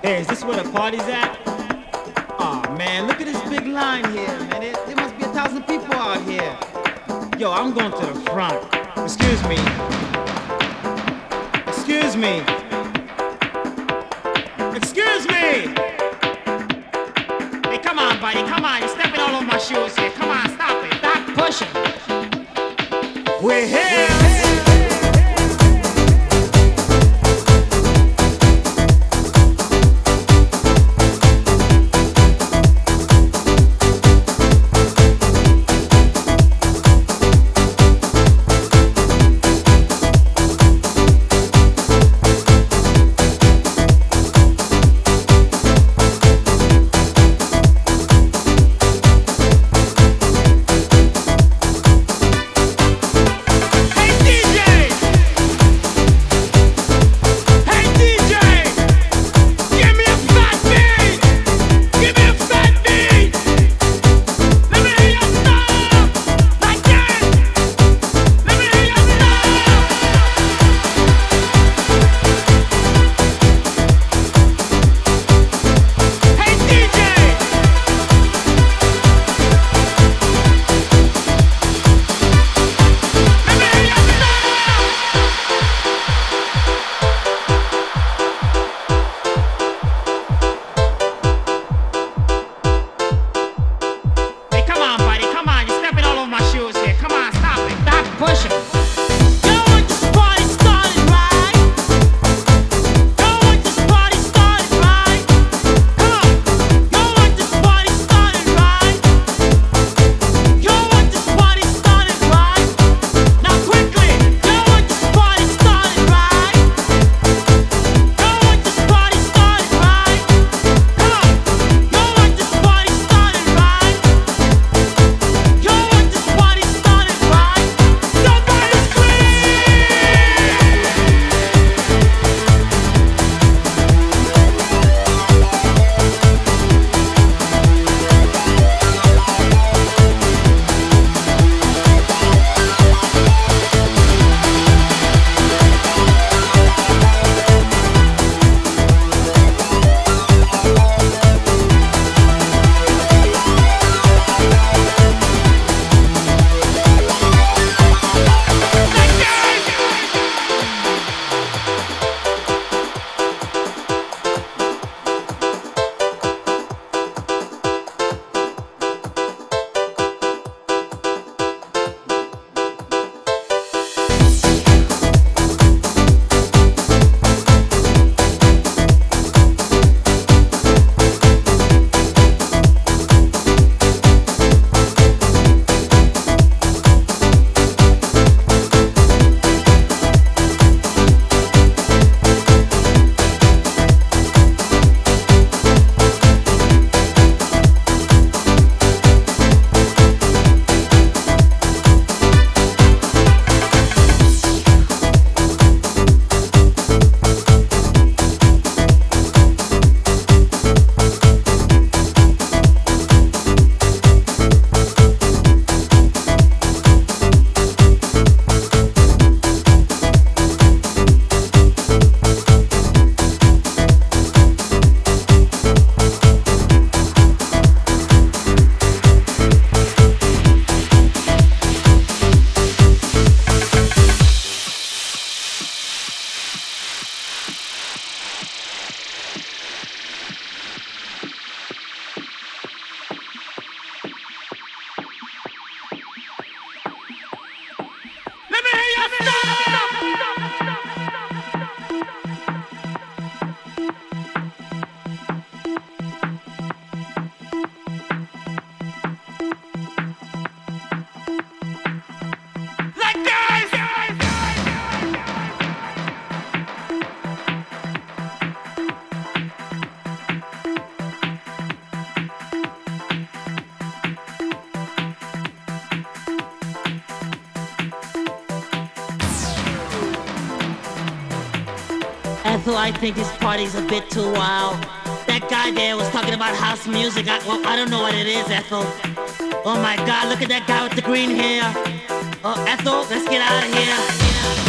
Hey, is this where the party's at? Aw, man, look at this big line here, man. There must be 1,000 people out here. Yo, I'm going to the front. Excuse me. Excuse me. Excuse me! Hey, come on, buddy, come on. You're stepping all over my shoes here. Come on, stop it. Stop pushing. We're here! Ethel, I think this party's a bit too wild. That guy there was talking about house music. I don't know what it is, Ethel. Oh my God, look at that guy with the green hair. Oh, Ethel, let's get out of here.